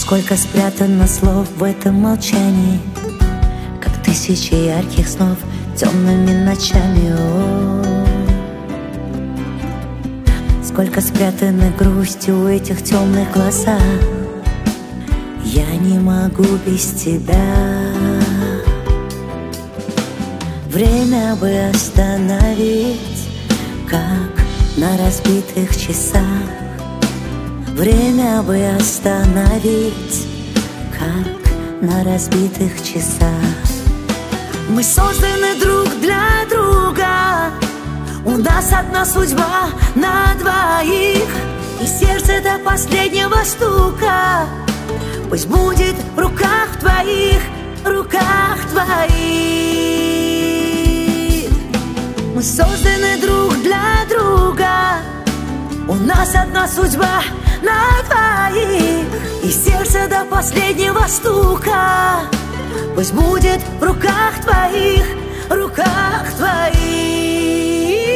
Сколько спрятано слов в этом молчании, как тысячи ярких снов темными ночами. Сколько спрятано грусти у этих темных глазах. Я не могу без тебя. Время бы остановить, как на разбитых часах. Время бы остановить, как на разбитых часах. Мы созданы друг для друга, у нас одна судьба на двоих, и сердце до последнего стука пусть будет в руках твоих, руках твоих. Мы созданы друг для друга, у нас одна судьба на двоих, и сердце до последнего стука пусть будет в руках твоих, руках твоих.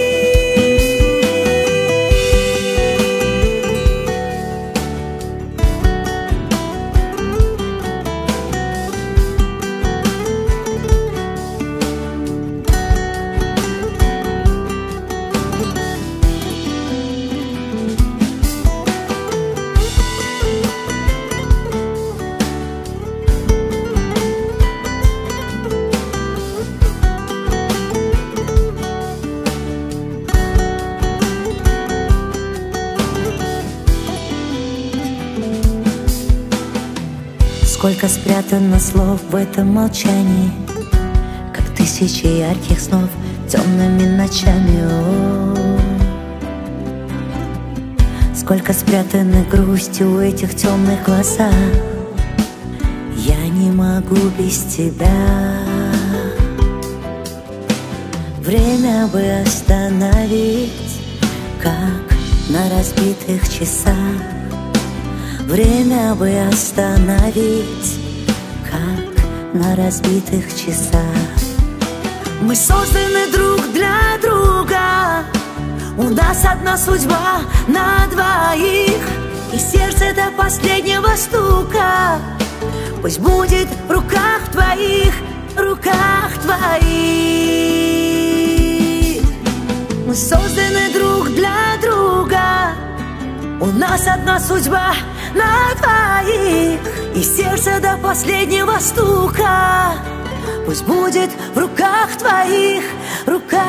Сколько спрятано слов в этом молчании, как тысячи ярких снов темными ночами. Сколько спрятано грусти у этих темных глазах. Я не могу без тебя. Время бы остановить, как на разбитых часах. Время бы остановить, как на разбитых часах. Мы созданы друг для друга, у нас одна судьба на двоих, и сердце до последнего стука пусть будет в руках твоих, руках твоих. Мы созданы друг для друга, у нас одна судьба на двоих, и сердце до последнего стука пусть будет в руках твоих, руках